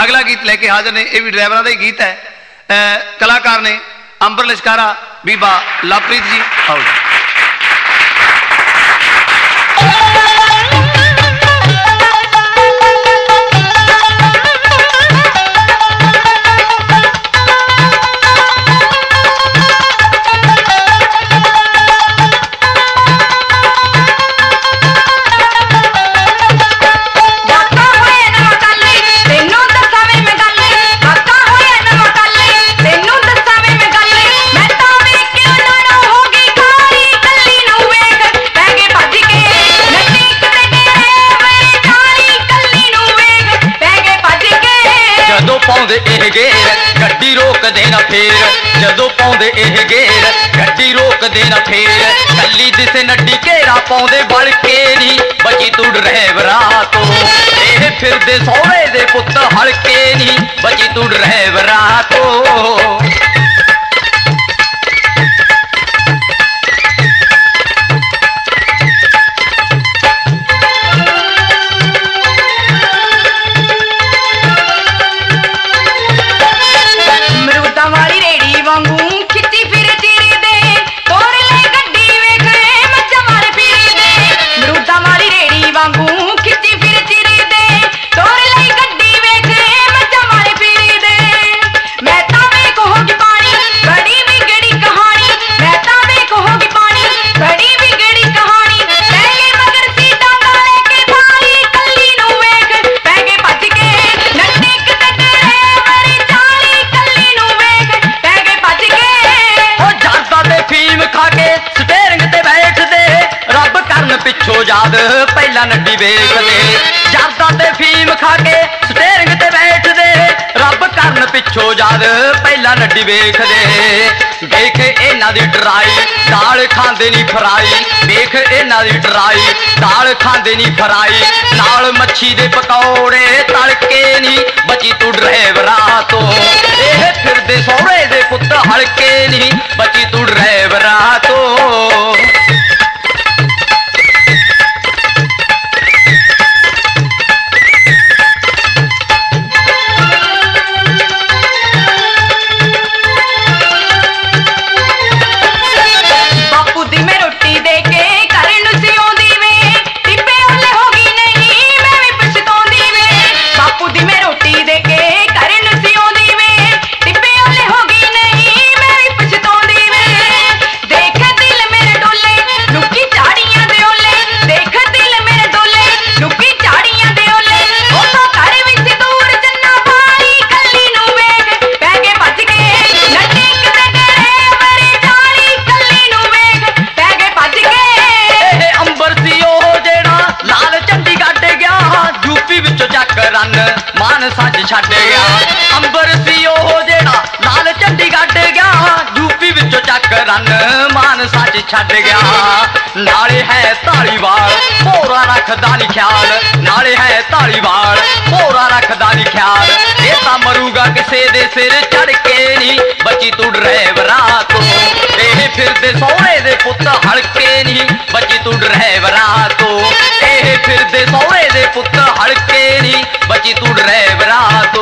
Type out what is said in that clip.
अगला गीत लेके हाजिर ने, यह भी ड्राइवरों का ही गीत है। कलाकार ने अंबर लिशकारा, बीबा लवप्रीत जी। आओ जी। पाउंदे एह गेर गड्डी रोक देना फेर, जदों पाउंदे एह गेर गड्डी रोक देना फेर। कल्ली दिसे नड्डी घेरा पाउंदे बल के नी, बची तू ड्राइवरा तो एह फिरदे सौरे दे पुत्त हलके नी, बची तू ड्राइवरा तो। पिछो याद पहला नड्डी वेख दे, जरदा ते फीम खा के स्टेरिंग ते बैठ दे, रब करन पिछो याद पहला नड्डी वेख दे। देख इन्हां दी ट्राई दाल खांदे नी फ्राई, देख इन्हां दी ट्राई दाल खांदे नी फ्राई, नाल मच्छी दे पकौड़े तड़के नी, बची तू ड्राइवरा तो एह फिरदे सौरे दे पुत्त हलके नी, बची तू ड्राइवरा तो। मानसा च छड्ड गया अंबर सी ओह जेड़ा लाल झंडी गड्ड गया, यूपी विचों चक रन मानसा च छड्ड गया। नाले है धालीवाल भोरा रखदा नी ख्याल, नाले है धालीवाल भोरा रखदा नी ख्याल, ये तां मरूगा किसे दे सिर चढ़ के नी, बची तू ड्राइवरा तो एह फिरदे सौरे दे पुत्त हलके नी, बची तू ड्राइवरा तो एह फिरदे सौरे दे पुत्त हलके नी, बची तू ड्राइवरा।